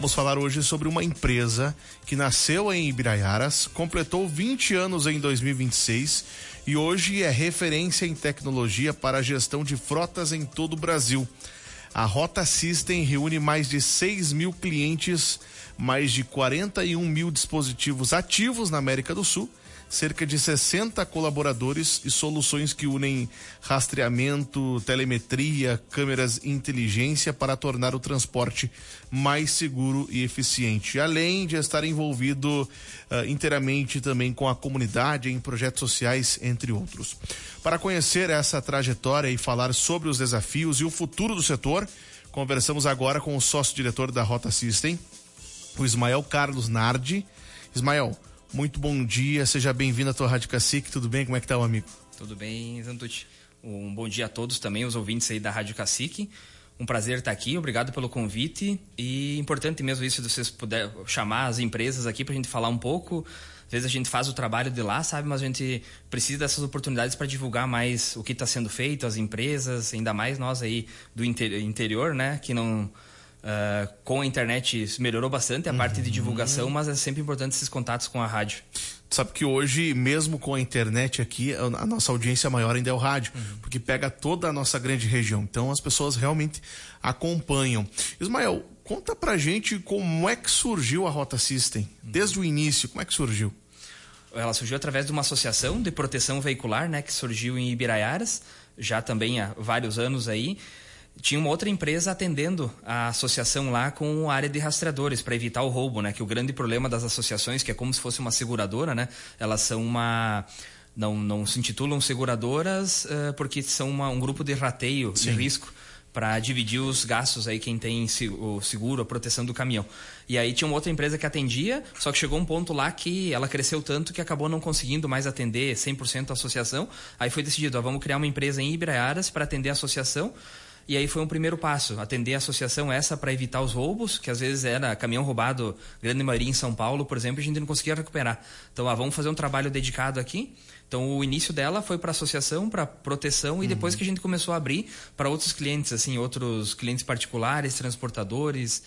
Vamos falar hoje sobre uma empresa que nasceu em Ibiraiaras, completou 20 anos em 2026 e hoje é referência em tecnologia para a gestão de frotas em todo o Brasil. A Rota System reúne mais de 6 mil clientes, mais de 41 mil dispositivos ativos na América do Sul, cerca de 60 colaboradores e soluções que unem rastreamento, telemetria, câmeras e inteligência para tornar o transporte mais seguro e eficiente, além de estar envolvido inteiramente também com a comunidade em projetos sociais, entre outros. Para conhecer essa trajetória e falar sobre os desafios e o futuro do setor, conversamos agora com o sócio-diretor da Rota System, o Ismael Carlos Nardi. Ismael, muito bom dia, seja bem-vindo à tua Rádio Cacique, tudo bem? Como é que tá, o amigo? Tudo bem, Zantucci. Um bom dia a todos também, os ouvintes aí da Rádio Cacique. Um prazer estar aqui, obrigado pelo convite. E importante mesmo isso de vocês puderem chamar as empresas aqui pra gente falar um pouco. Às vezes a gente faz o trabalho de lá, sabe? Mas a gente precisa dessas oportunidades para divulgar mais o que está sendo feito, as empresas, ainda mais nós aí do interior, né? Que não... com a internet melhorou bastante a parte de divulgação, mas é sempre importante esses contatos com a rádio. Sabe que hoje, mesmo com a internet aqui, a nossa audiência maior ainda é o rádio, porque pega toda a nossa grande região. Então as pessoas realmente acompanham. Ismael, conta pra gente como é que surgiu a Rota System. Desde o início, como é que surgiu? Ela surgiu através de uma associação de proteção veicular, né, que surgiu em Ibiraiaras, já também há vários anos aí. Tinha uma outra empresa atendendo a associação lá com a área de rastreadores para evitar o roubo, né? Que o grande problema das associações, que é como se fosse uma seguradora, né? Elas são não se intitulam seguradoras porque são um grupo de rateio de risco para dividir os gastos aí quem tem o seguro, a proteção do caminhão. E aí tinha uma outra empresa que atendia, só que chegou um ponto lá que ela cresceu tanto que acabou não conseguindo mais atender 100% a associação. Aí foi decidido, vamos criar uma empresa em Ibiraiaras para atender a associação. E aí foi um primeiro passo, atender a associação essa para evitar os roubos, que às vezes era caminhão roubado, grande maioria em São Paulo, por exemplo, a gente não conseguia recuperar. Então, vamos fazer um trabalho dedicado aqui. Então, o início dela foi para associação, para proteção, e depois que a gente começou a abrir para outros clientes, assim, outros clientes particulares, transportadores,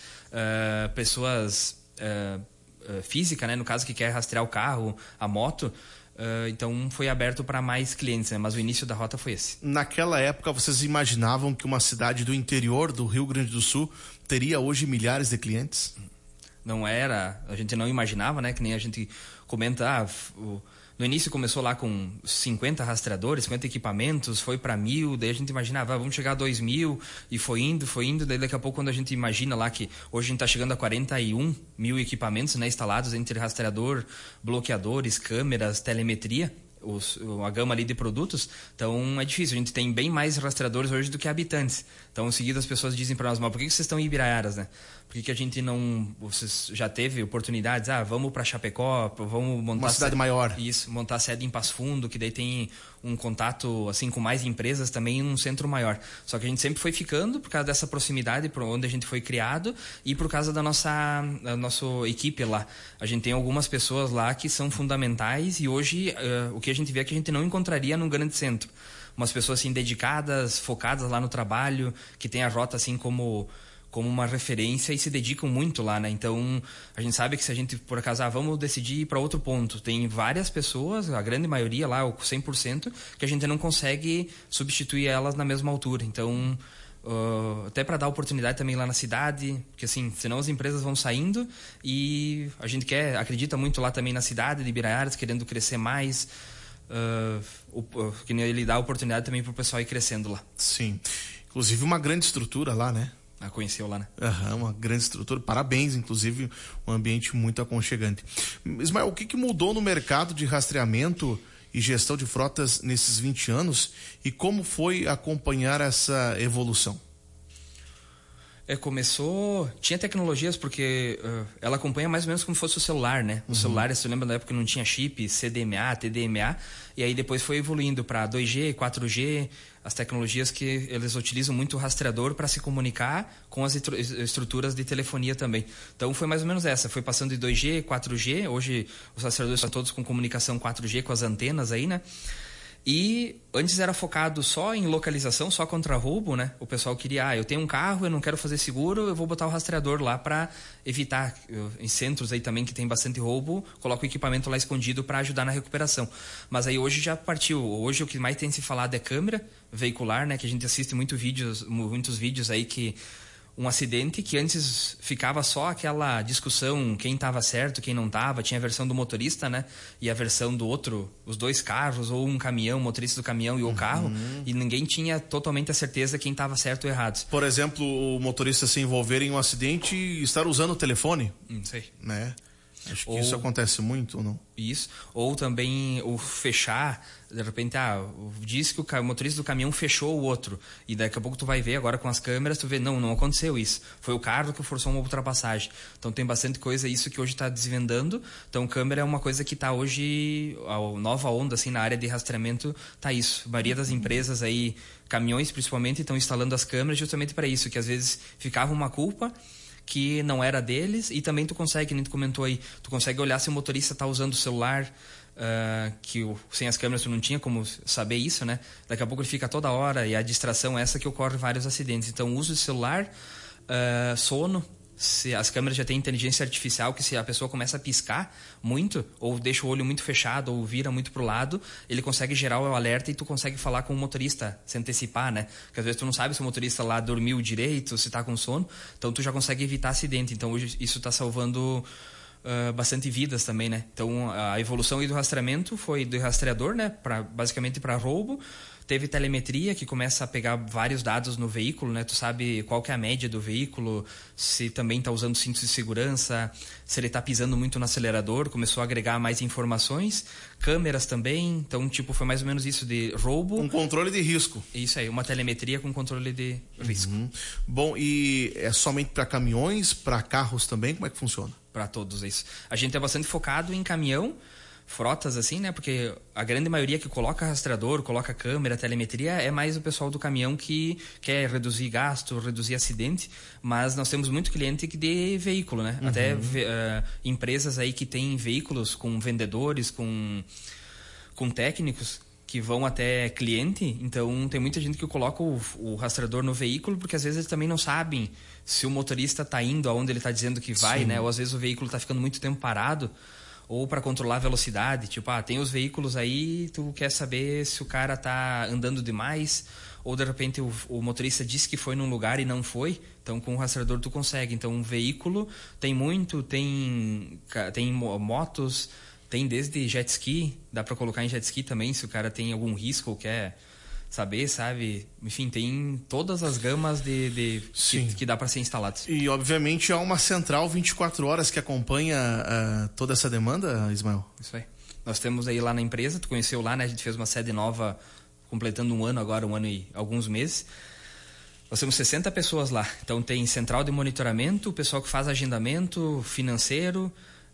pessoas físicas, né, no caso, que quer rastrear o carro, a moto. Então foi aberto para mais clientes, né? Mas o início da rota foi esse. Naquela época vocês imaginavam que uma cidade do interior do Rio Grande do Sul teria hoje milhares de clientes? Não era, a gente não imaginava, né? Que nem a gente comenta, no início começou lá com 50 rastreadores, 50 equipamentos, foi para 1.000, daí a gente imaginava, vamos chegar a 2.000, e foi indo, daí daqui a pouco quando a gente imagina lá que hoje a gente está chegando a 41 mil equipamentos, né, instalados entre rastreador, bloqueadores, câmeras, telemetria, a gama ali de produtos, então é difícil, a gente tem bem mais rastreadores hoje do que habitantes. Então, em seguida, as pessoas dizem para nós, mas por que vocês estão em Ibiraiaras, né? Por que a gente não... Vocês já teve oportunidades, vamos para Chapecó, vamos montar... Uma cidade maior. Isso, montar sede em Passo Fundo, que daí tem um contato, assim, com mais empresas também num centro maior. Só que a gente sempre foi ficando por causa dessa proximidade, por onde a gente foi criado, e por causa da nossa equipe lá. A gente tem algumas pessoas lá que são fundamentais, e hoje o que a gente vê é que a gente não encontraria num grande centro. Umas pessoas assim dedicadas, focadas lá no trabalho, que tem a rota assim como uma referência e se dedicam muito lá, né? Então, a gente sabe que se a gente, por acaso, vamos decidir ir para outro ponto, tem várias pessoas, a grande maioria lá, o 100%, que a gente não consegue substituir elas na mesma altura. Então, até para dar oportunidade também lá na cidade, porque assim, senão as empresas vão saindo e a gente acredita muito lá também na cidade de Ibiraiaras, querendo crescer mais, que ele dá oportunidade também para o pessoal ir crescendo lá. Sim, inclusive uma grande estrutura lá, né? Conheceu lá, né? Uma grande estrutura, parabéns, inclusive um ambiente muito aconchegante. Ismael, o que mudou no mercado de rastreamento e gestão de frotas nesses 20 anos e como foi acompanhar essa evolução? Tinha tecnologias porque ela acompanha mais ou menos como se fosse o celular, né? O celular, você lembra da época que não tinha chip, CDMA, TDMA, e aí depois foi evoluindo para 2G, 4G, as tecnologias que eles utilizam muito o rastreador para se comunicar com as estruturas de telefonia também. Então foi mais ou menos essa, foi passando de 2G, 4G, hoje os rastreadores estão todos com comunicação 4G com as antenas aí, né? E antes era focado só em localização, só contra roubo, né? O pessoal queria, eu tenho um carro, eu não quero fazer seguro, eu vou botar o rastreador lá para evitar. Em centros aí também que tem bastante roubo, coloco o equipamento lá escondido para ajudar na recuperação. Mas aí hoje já partiu. Hoje o que mais tem se falado é câmera veicular, né? Que a gente assiste muitos vídeos aí que um acidente que antes ficava só aquela discussão, quem estava certo, quem não estava, tinha a versão do motorista, né? E a versão do outro, os dois carros, ou um caminhão, o motorista do caminhão e o carro, e ninguém tinha totalmente a certeza quem estava certo ou errado. Por exemplo, o motorista se envolver em um acidente e estar usando o telefone, Sei. né? Acho que isso acontece muito, ou não? Isso. Ou também o fechar, de repente, diz que o motorista do caminhão fechou o outro. E daqui a pouco tu vai ver agora com as câmeras, tu vê, não aconteceu isso. Foi o carro que forçou uma ultrapassagem. Então tem bastante coisa, isso que hoje está desvendando. Então câmera é uma coisa que está hoje, a nova onda, assim, na área de rastreamento, tá isso. A maioria das empresas aí, caminhões principalmente, estão instalando as câmeras justamente para isso, que às vezes ficava uma culpa que não era deles, e também tu consegue, nem tu comentou aí, tu consegue olhar se o motorista está usando o celular, sem as câmeras tu não tinha como saber isso, né? Daqui a pouco ele fica toda hora, e a distração é essa que ocorre vários acidentes. Então, uso de celular, sono, se as câmeras já têm inteligência artificial, que se a pessoa começa a piscar muito, ou deixa o olho muito fechado, ou vira muito pro lado, ele consegue gerar o alerta e tu consegue falar com o motorista, se antecipar, né? Porque às vezes tu não sabe se o motorista lá dormiu direito, se tá com sono, então tu já consegue evitar acidente. Então hoje isso tá salvando bastante vidas também, né? Então a evolução aí do rastreamento foi do rastreador, né? Basicamente para roubo. Teve telemetria, que começa a pegar vários dados no veículo, né? Tu sabe qual que é a média do veículo, se também está usando cinto de segurança, se ele está pisando muito no acelerador, começou a agregar mais informações. Câmeras também, então foi mais ou menos isso de roubo. Um controle de risco. Isso aí, uma telemetria com controle de risco. Bom, e é somente para caminhões, para carros também? Como é que funciona? Para todos isso. A gente é bastante focado em caminhão, frotas assim, né? Porque a grande maioria que coloca rastreador, coloca câmera, telemetria, é mais o pessoal do caminhão que quer reduzir gasto, reduzir acidente, mas nós temos muito cliente de veículo, né? Até empresas aí que têm veículos com vendedores, com técnicos que vão até cliente, então tem muita gente que coloca o rastreador no veículo, porque às vezes eles também não sabem se o motorista está indo aonde ele está dizendo que vai, né? Ou às vezes o veículo está ficando muito tempo parado, ou para controlar a velocidade, tem os veículos aí, tu quer saber se o cara tá andando demais, ou de repente o motorista disse que foi num lugar e não foi, então com o rastreador tu consegue. Então um veículo tem motos, tem desde jet ski, dá para colocar em jet ski também, se o cara tem algum risco ou quer saber, sabe? Enfim, tem todas as gamas que dá para ser instalados. E, obviamente, há uma central 24 horas que acompanha toda essa demanda, Ismael? Isso aí. Nós temos aí lá na empresa, tu conheceu lá, né? A gente fez uma sede nova, completando um ano e alguns meses. Nós temos 60 pessoas lá. Então, tem central de monitoramento, o pessoal que faz agendamento financeiro,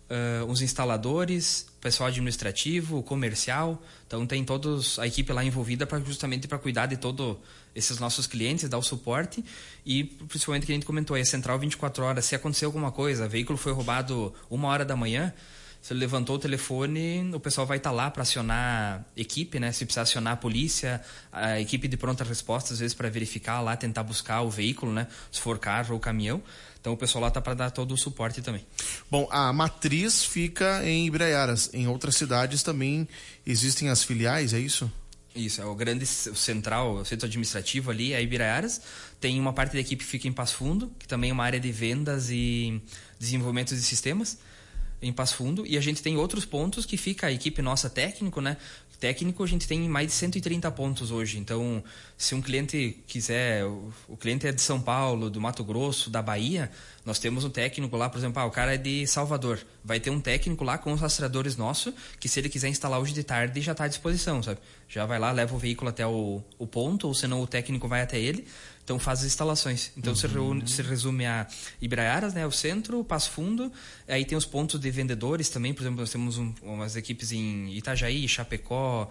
os instaladores, pessoal administrativo, comercial. Então tem todos a equipe lá envolvida justamente para cuidar de todos esses nossos clientes, dar o suporte, e principalmente que a gente comentou, a central 24 horas, se acontecer alguma coisa, o veículo foi roubado 1h da manhã, se ele levantou o telefone, o pessoal vai estar lá para acionar equipe, né? Se precisar acionar a polícia, a equipe de pronta resposta, às vezes para verificar lá, tentar buscar o veículo, né? Se for carro ou caminhão. Então o pessoal lá está para dar todo o suporte também. Bom, a matriz fica em Ibraiaras. Em outras cidades também existem as filiais, é isso? Isso, é o centro administrativo ali, é Ibraiaras. Tem uma parte da equipe que fica em Passo Fundo, que também é uma área de vendas e desenvolvimento de sistemas em Passo Fundo. E a gente tem outros pontos que fica a equipe nossa técnico, né? Técnico, a gente tem mais de 130 pontos hoje. Então, se um cliente quiser, o cliente é de São Paulo, do Mato Grosso, da Bahia, nós temos um técnico lá, por exemplo, o cara é de Salvador. Vai ter um técnico lá com os rastreadores nossos, que se ele quiser instalar hoje de tarde, já está à disposição, sabe? Já vai lá, leva o veículo até o ponto, ou senão o técnico vai até ele. Então faz as instalações. Então se resume a Ibraiaras, né, o centro, o Passo Fundo, aí tem os pontos de vendedores também, por exemplo, nós temos umas equipes em Itajaí, Chapecó,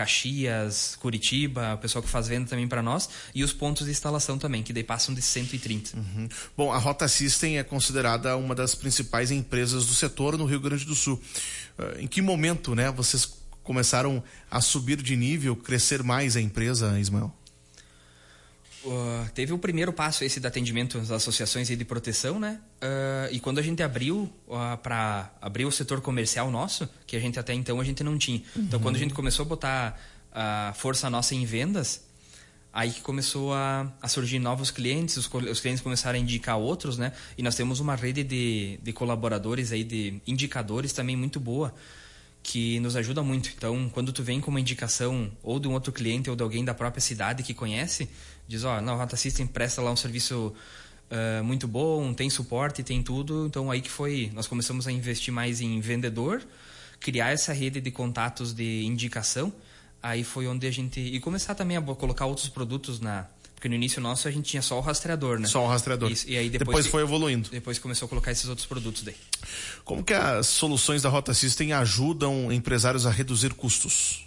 Caxias, Curitiba, o pessoal que faz venda também para nós, e os pontos de instalação também, que daí passam de 130. Bom, a Rota System é considerada uma das principais empresas do setor no Rio Grande do Sul. Em que momento, né, vocês começaram a subir de nível, crescer mais a empresa, Ismael? Teve o primeiro passo esse do atendimento às associações de proteção, né? E quando a gente abriu para abrir o setor comercial nosso, que a gente até então a gente não tinha. Então, quando a gente começou a botar a força nossa em vendas, aí que começou a surgir novos clientes, os clientes começaram a indicar outros, né? E nós temos uma rede de colaboradores aí, de indicadores também muito boa, que nos ajuda muito. Então, quando tu vem com uma indicação ou de um outro cliente ou de alguém da própria cidade que conhece, diz, não, a Rota System presta lá um serviço muito bom, tem suporte, tem tudo. Então, aí que nós começamos a investir mais em vendedor, criar essa rede de contatos de indicação. Aí foi onde a gente... E começar também a colocar outros produtos Porque no início nosso a gente tinha só o rastreador, né? Só o rastreador. Isso, e aí depois foi evoluindo. Depois começou a colocar esses outros produtos daí. Como que as soluções da Rota System ajudam empresários a reduzir custos?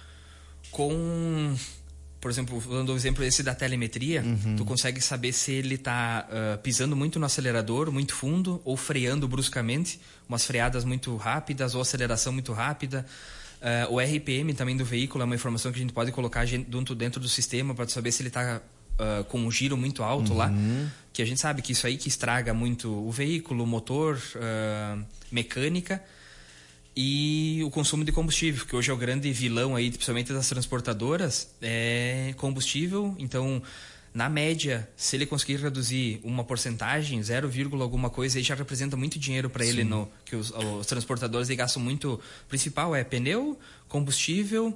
Por exemplo, dando o exemplo esse da telemetria, tu consegue saber se ele está pisando muito no acelerador, muito fundo, ou freando bruscamente, umas freadas muito rápidas, ou aceleração muito rápida. O RPM também do veículo é uma informação que a gente pode colocar dentro do sistema para saber se ele está com um giro muito alto lá, que a gente sabe que isso aí que estraga muito o veículo, o motor, mecânica e o consumo de combustível, que hoje é o grande vilão aí, principalmente das transportadoras, é combustível. Então, na média, se ele conseguir reduzir uma porcentagem, 0, alguma coisa, aí já representa muito dinheiro para ele, que os transportadores gastam muito. O principal é pneu, combustível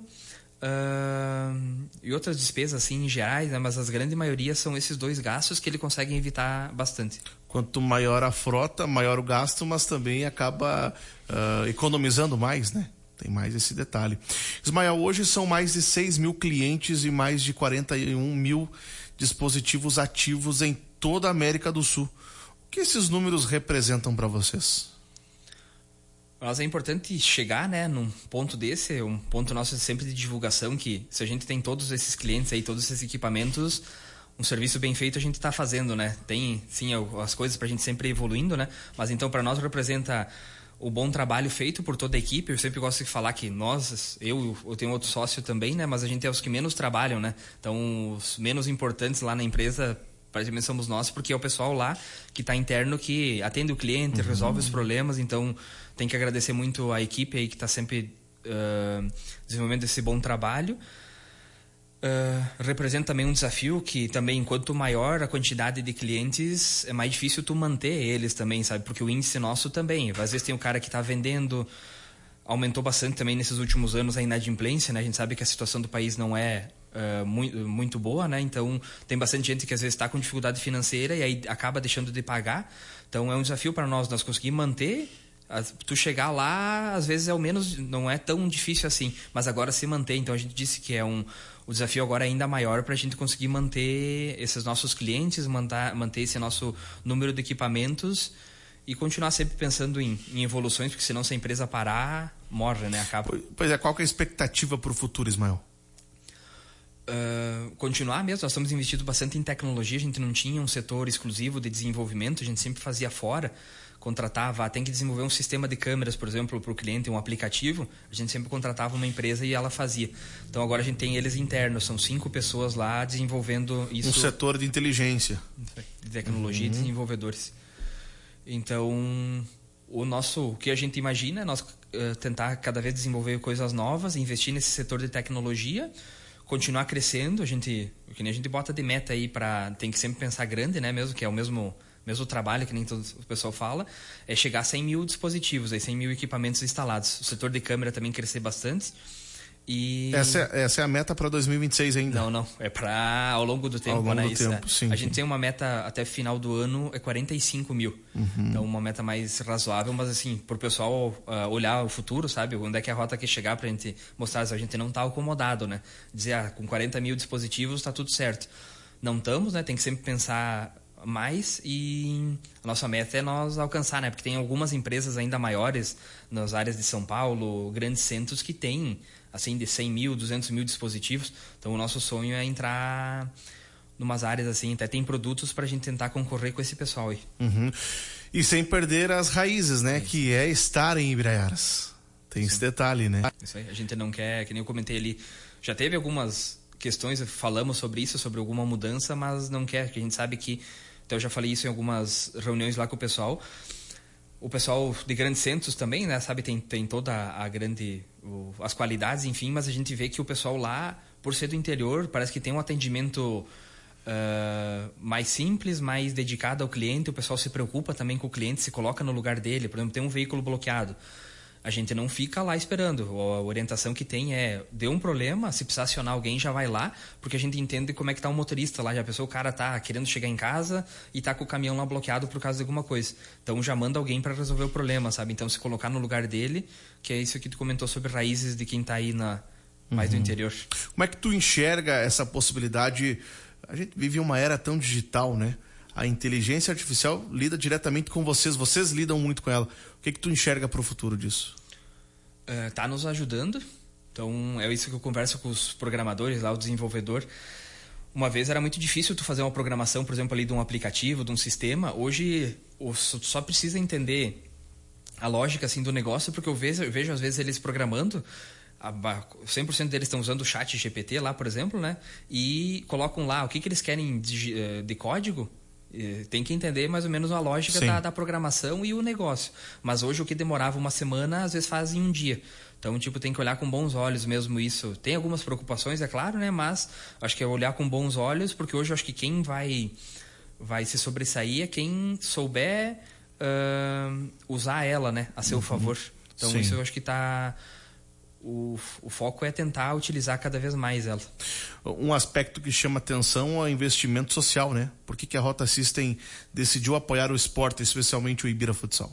e outras despesas assim, em gerais, né? Mas as grande maioria são esses dois gastos que ele consegue evitar bastante. Quanto maior a frota, maior o gasto, mas também acaba economizando mais, né? Tem mais esse detalhe. Ismael, hoje são mais de 6 mil clientes e mais de 41 mil dispositivos ativos em toda a América do Sul. O que esses números representam para vocês? Mas é importante chegar, né, num ponto desse, um ponto nosso sempre de divulgação, que se a gente tem todos esses clientes aí, todos esses equipamentos, um serviço bem feito a gente está fazendo, né? Tem, sim, as coisas para a gente sempre evoluindo, né? Mas então para nós representa o bom trabalho feito por toda a equipe. Eu sempre gosto de falar que eu tenho outro sócio também, né? Mas a gente é os que menos trabalham, né? Então, os menos importantes lá na empresa, praticamente somos nós, porque é o pessoal lá que está interno, que atende o cliente, resolve os problemas. Então, tem que agradecer muito a equipe aí que está sempre desenvolvendo esse bom trabalho. Representa também um desafio que também, quanto maior a quantidade de clientes, é mais difícil tu manter eles também, sabe? Porque o índice nosso também, às vezes tem um cara que está vendendo, aumentou bastante também nesses últimos anos a inadimplência, né? A gente sabe que a situação do país não é muito boa, né? Então tem bastante gente que às vezes está com dificuldade financeira e aí acaba deixando de pagar. Então é um desafio para nós conseguir manter. Tu chegar lá, às vezes não é tão difícil assim, mas agora se manter. Então a gente disse que o desafio agora é ainda maior para a gente conseguir manter esses nossos clientes, manter esse nosso número de equipamentos e continuar sempre pensando em evoluções, porque senão se a empresa parar, morre, né? Acaba. Pois é, qual que é a expectativa para o futuro, Ismael? Continuar mesmo, nós estamos investindo bastante em tecnologia, a gente não tinha um setor exclusivo de desenvolvimento, a gente sempre fazia fora, contratava, tem que desenvolver um sistema de câmeras, por exemplo, para o cliente, um aplicativo, a gente sempre contratava uma empresa e ela fazia. Então agora a gente tem eles internos, são 5 pessoas lá desenvolvendo isso. Um setor de inteligência. De tecnologia e desenvolvedores. Então, o que a gente imagina é nós tentar cada vez desenvolver coisas novas, investir nesse setor de tecnologia, continuar crescendo. Que nem a gente bota de meta aí tem que sempre pensar grande, né? Mesmo que é o mesmo trabalho, que nem todo o pessoal fala, é chegar a 100 mil dispositivos, 100 mil equipamentos instalados. O setor de câmera também crescer bastante. E... Essa é a meta para 2026 ainda? Não. É para ao longo do tempo. Ao longo né? do tempo, sim. A gente tem uma meta até final do ano, é 45 mil. Então, uma meta mais razoável, mas assim, para o pessoal olhar o futuro, sabe? Onde é que a rota quer chegar para a gente mostrar, a gente não está acomodado, né? Dizer, com 40 mil dispositivos está tudo certo. Não estamos, né? Tem que sempre pensar mais, e a nossa meta é nós alcançar, né? Porque tem algumas empresas ainda maiores nas áreas de São Paulo, grandes centros, que têm assim de 100 mil, 200 mil dispositivos. Então o nosso sonho é entrar numas áreas assim, até tem produtos para a gente tentar concorrer com esse pessoal aí. E sem perder as raízes, né? Que é estar em Ibraiaras. Tem esse detalhe, né? Isso aí, a gente não quer, que nem eu comentei ali, já teve algumas questões, falamos sobre isso, sobre alguma mudança, mas não quer, que a gente sabe que, então eu já falei isso em algumas reuniões lá com o pessoal de grandes centros também, né, sabe, tem toda a grande, as qualidades, enfim, mas a gente vê que o pessoal lá, por ser do interior, parece que tem um atendimento mais simples, mais dedicado ao cliente, o pessoal se preocupa também com o cliente, se coloca no lugar dele, por exemplo, tem um veículo bloqueado, a gente não fica lá esperando. A orientação que tem é, deu um problema, se precisar acionar alguém, já vai lá, porque a gente entende como é que tá o motorista lá. Já pensou, o cara tá querendo chegar em casa e tá com o caminhão lá bloqueado por causa de alguma coisa. Então já manda alguém para resolver o problema, sabe? Então se colocar no lugar dele, que é isso que tu comentou sobre raízes de quem tá aí mais do interior. Como é que tu enxerga essa possibilidade? A gente vive uma era tão digital, né? A inteligência artificial lida diretamente com vocês lidam muito com ela. O que tu enxerga para o futuro disso? Tá nos ajudando. Então, é isso que eu converso com os programadores lá, o desenvolvedor. Uma vez era muito difícil tu fazer uma programação, por exemplo, ali de um aplicativo, de um sistema. Hoje, tu só precisa entender a lógica assim, do negócio, porque eu vejo às vezes eles programando, 100% deles estão usando o chat GPT lá, por exemplo, né? E colocam lá o que eles querem de código. Tem que entender mais ou menos a lógica da programação e o negócio. Mas hoje o que demorava uma semana, às vezes faz em um dia. Então, tipo, tem que olhar com bons olhos mesmo isso. Tem algumas preocupações, é claro, né? Mas acho que é olhar com bons olhos, porque hoje eu acho que quem vai se sobressair é quem souber usar ela, né? A seu favor. Então, isso eu acho que tá... O foco é tentar utilizar cada vez mais ela. Um aspecto que chama atenção é o investimento social, né? Por que a Rota System decidiu apoiar o esporte, especialmente o Ibira Futsal?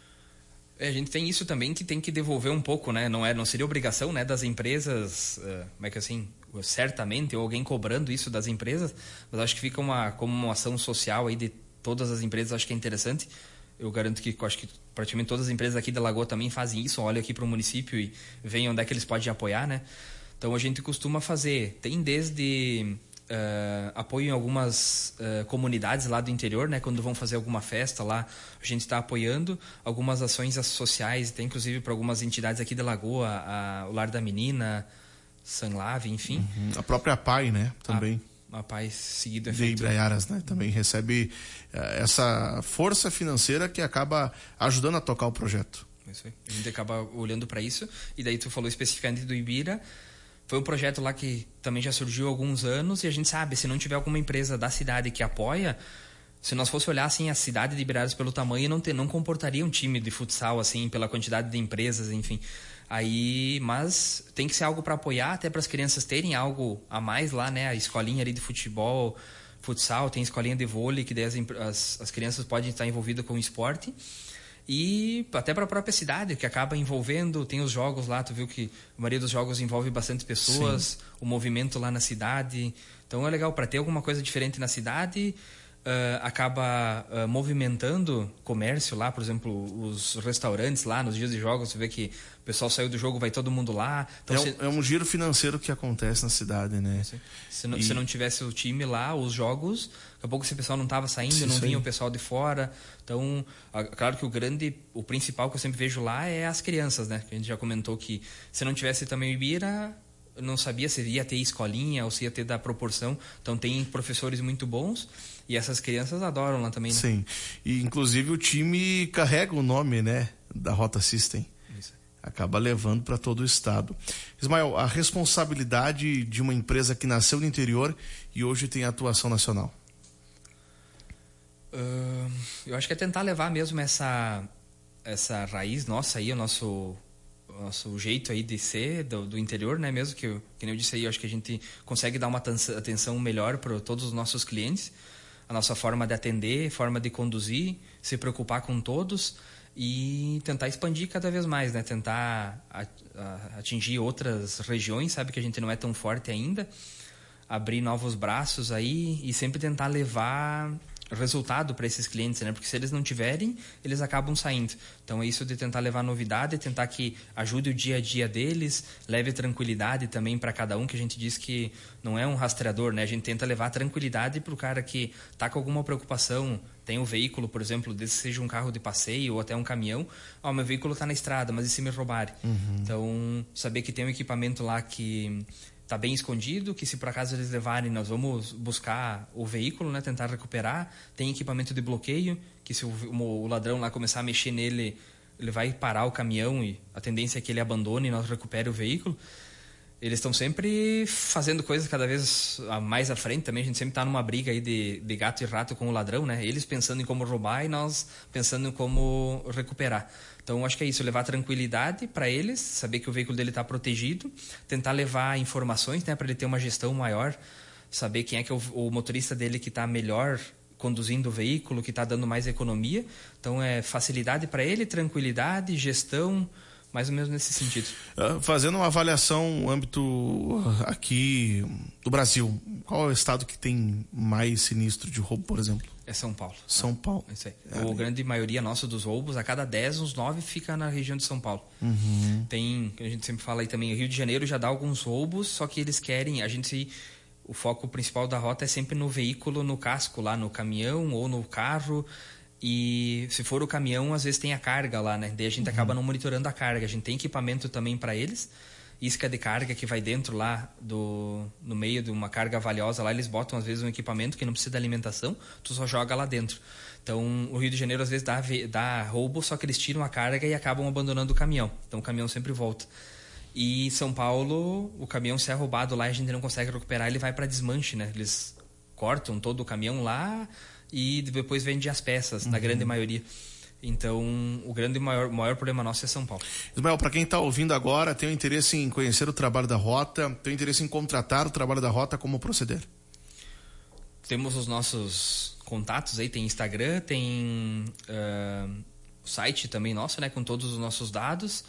A gente tem isso também, que tem que devolver um pouco, né? Não seria obrigação, né, das empresas, como é que assim, certamente, ou alguém cobrando isso das empresas, mas acho que fica como uma ação social aí de todas as empresas, acho que é interessante. Eu garanto que acho que praticamente todas as empresas aqui da Lagoa também fazem isso, olham aqui para o município e veem onde é que eles podem apoiar, né? Então a gente costuma fazer, tem desde apoio em algumas comunidades lá do interior, né? Quando vão fazer alguma festa lá, a gente está apoiando algumas ações sociais, tem inclusive para algumas entidades aqui da Lagoa, o Lar da Menina, Sanlave, enfim. A própria PAI, né? Também. A PAI seguido é de feito. Ibraiaras, né? Também recebe essa força financeira que acaba ajudando a tocar o projeto. Isso aí. A gente acaba olhando para isso. E daí tu falou especificamente do Ibira. Foi um projeto lá que também já surgiu há alguns anos e a gente sabe, se não tiver alguma empresa da cidade que apoia, se nós fosse olhar assim a cidade de Ibraiaras pelo tamanho, não comportaria um time de futsal assim pela quantidade de empresas, enfim. Mas tem que ser algo para apoiar, até para as crianças terem algo a mais lá, né? A escolinha ali de futebol, futsal, tem escolinha de vôlei, que daí as crianças podem estar envolvidas com o esporte. E até para a própria cidade, que acaba envolvendo, tem os jogos lá, tu viu que a maioria dos jogos envolve bastante pessoas, sim, o movimento lá na cidade. Então é legal, para ter alguma coisa diferente na cidade, acaba movimentando comércio lá, por exemplo, os restaurantes lá nos dias de jogos, você vê que o pessoal saiu do jogo, vai todo mundo lá. Então, é um giro financeiro que acontece na cidade, né? Se não tivesse o time lá, os jogos, daqui a pouco esse pessoal não estava saindo, não vinha o pessoal de fora. Então, claro que o principal que eu sempre vejo lá é as crianças, né? Que a gente já comentou que se não tivesse também o Ibira, eu não sabia se ia ter escolinha ou se ia ter da proporção. Então tem professores muito bons e essas crianças adoram lá também, né? Sim, e inclusive o time carrega o nome, né, da Rota System. Isso. Acaba levando para todo o estado. Ismael, a responsabilidade de uma empresa que nasceu no interior e hoje tem atuação nacional? Eu acho que é tentar levar mesmo essa raiz nossa aí, o nosso jeito aí de ser do interior, né, mesmo que nem eu disse aí, eu acho que a gente consegue dar uma atenção melhor para todos os nossos clientes, a nossa forma de atender, forma de conduzir, se preocupar com todos e tentar expandir cada vez mais, né, tentar atingir outras regiões, sabe que a gente não é tão forte ainda, abrir novos braços aí e sempre tentar levar resultado para esses clientes, né? Porque se eles não tiverem, eles acabam saindo. Então é isso de tentar levar novidade, tentar que ajude o dia a dia deles, leve tranquilidade também para cada um, que a gente diz que não é um rastreador, né? A gente tenta levar tranquilidade para o cara que está com alguma preocupação, tem um veículo, por exemplo, desse seja um carro de passeio ou até um caminhão, meu veículo está na estrada, mas e se me roubarem? Então, saber que tem um equipamento lá que está bem escondido, que se por acaso eles levarem, nós vamos buscar o veículo, né, tentar recuperar. Tem equipamento de bloqueio, que se o ladrão lá começar a mexer nele, ele vai parar o caminhão e a tendência é que ele abandone e nós recupere o veículo. Eles estão sempre fazendo coisas cada vez mais à frente também. A gente sempre está numa briga aí de gato e rato com o ladrão, né? Eles pensando em como roubar e nós pensando em como recuperar. Então, acho que é isso, levar tranquilidade para eles, saber que o veículo dele está protegido, tentar levar informações, né, para ele ter uma gestão maior, saber quem é que é o motorista dele que está melhor conduzindo o veículo, que está dando mais economia. Então, é facilidade para ele, tranquilidade, gestão, mais ou menos nesse sentido. Fazendo uma avaliação no âmbito aqui do Brasil, qual é o estado que tem mais sinistro de roubo, por exemplo? É São Paulo. São Paulo. Isso aí. A grande maioria nossa dos roubos, a cada 10, uns 9 fica na região de São Paulo. Tem, a gente sempre fala aí também, o Rio de Janeiro já dá alguns roubos, só que eles querem, o foco principal da rota é sempre no veículo, no casco lá, no caminhão ou no carro. E se for o caminhão, às vezes tem a carga lá, né? Daí a gente acaba não monitorando a carga. A gente tem equipamento também para eles. Isca de carga que vai dentro lá no meio de uma carga valiosa. Lá eles botam às vezes um equipamento que não precisa de alimentação. Tu só joga lá dentro. Então o Rio de Janeiro às vezes dá roubo, só que eles tiram a carga e acabam abandonando o caminhão. Então o caminhão sempre volta. E São Paulo, o caminhão se é roubado lá e a gente não consegue recuperar, ele vai para desmanche, né? Eles cortam todo o caminhão lá e depois vende as peças, na grande maioria. Então, o maior problema nosso é São Paulo. Ismael, para quem está ouvindo agora, tem interesse em conhecer o trabalho da Rota, tem interesse em contratar o trabalho da Rota, como proceder? Temos os nossos contatos aí, tem Instagram, tem o site também nosso, né, com todos os nossos dados.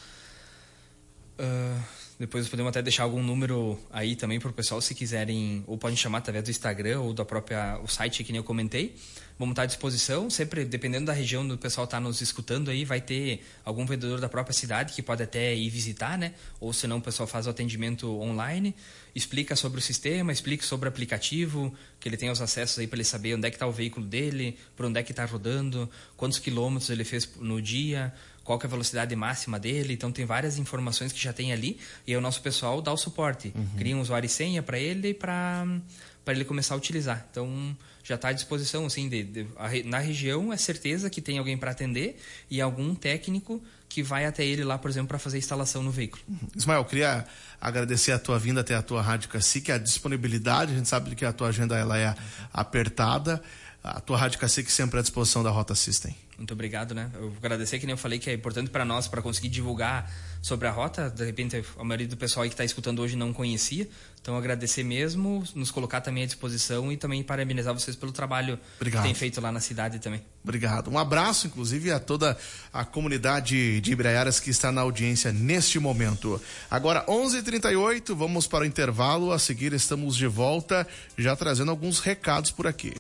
Depois podemos até deixar algum número aí também para o pessoal, se quiserem, ou podem chamar através do Instagram ou o site que nem eu comentei. Vamos estar à disposição, sempre dependendo da região do pessoal está nos escutando aí, vai ter algum vendedor da própria cidade que pode até ir visitar, né? Ou senão o pessoal faz o atendimento online, explica sobre o sistema, explica sobre o aplicativo, que ele tem os acessos aí para ele saber onde é que está o veículo dele, por onde é que está rodando, quantos quilômetros ele fez no dia, qual que é a velocidade máxima dele. Então tem várias informações que já tem ali e aí o nosso pessoal dá o suporte, cria um usuário e senha para ele para ele começar a utilizar. Então já está à disposição, assim, na região é certeza que tem alguém para atender e algum técnico que vai até ele lá, por exemplo, para fazer a instalação no veículo. Ismael, queria agradecer a tua vinda até a tua Rádio Cacique, a disponibilidade, a gente sabe que a tua agenda ela é apertada, a tua Rádio Cacique sempre à disposição da Rota System. Muito obrigado, né? Eu vou agradecer, que nem eu falei, que é importante para nós, para conseguir divulgar sobre a Rota. De repente, a maioria do pessoal aí que está escutando hoje não conhecia. Então, agradecer mesmo, nos colocar também à disposição e também parabenizar vocês pelo trabalho que tem feito lá na cidade também. Obrigado. Um abraço, inclusive, a toda a comunidade de Ibraiaras que está na audiência neste momento. Agora, 11h38, vamos para o intervalo. A seguir, estamos de volta, já trazendo alguns recados por aqui.